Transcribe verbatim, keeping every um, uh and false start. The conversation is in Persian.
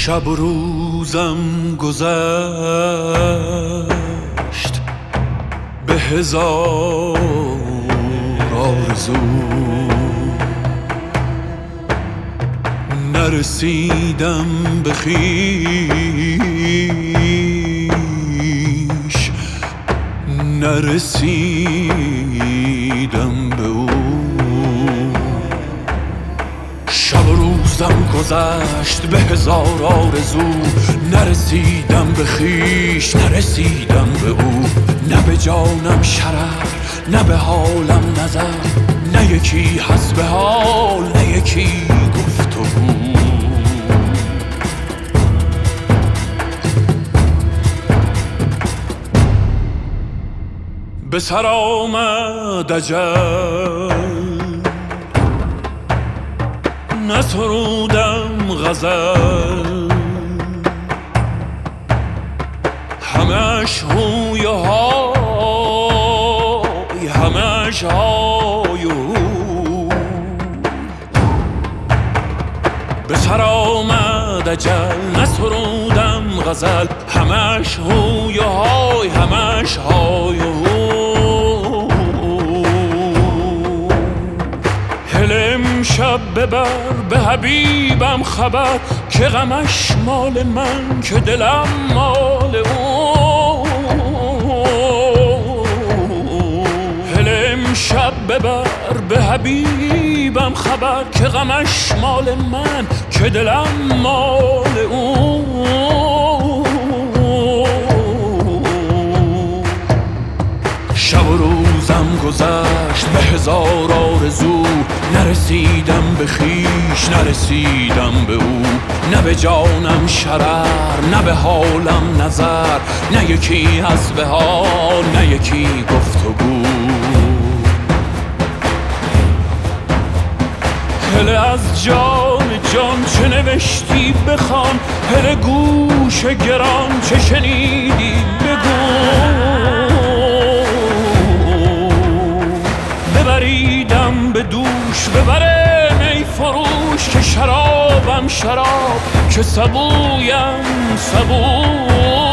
شب و روزم گذشت به هزار آرزو، نرسیدم به خویش، نرسیدم به او. شب و روزم گذشت به هزار آرزو، نرسیدم به خویش، نرسیدم به او. نه به جانم شرف، نه به حالم نظر، نه یکی هست به حال، نه یکی گفتگو. به سر آمد اجل، نسرودم غزل، همش هوی و های، همش های و هو. به سر آمد اجل، نسرودم غزل، همش هوی و های، همش های و هو. شب ببر به حبیبم خبر، که غمش مال من، که دلم مال او. هلم شب ببر به حبیبم خبر، که غمش مال من، که دلم مال او. شب و روزم گذشت به هزار آرزو، نرسیدم به خویش، نرسیدم به او. نه به جانم شرر، نه به حالم نظر، نه یکی از به حال، نه یکی گفتگو. هله از جان جان چه نوشتی بخوان، هله گوش گران چه شنیدی بگو. ببریدم به دوش، ببره می فروش، که شرابم شراب، که سبویم سبو.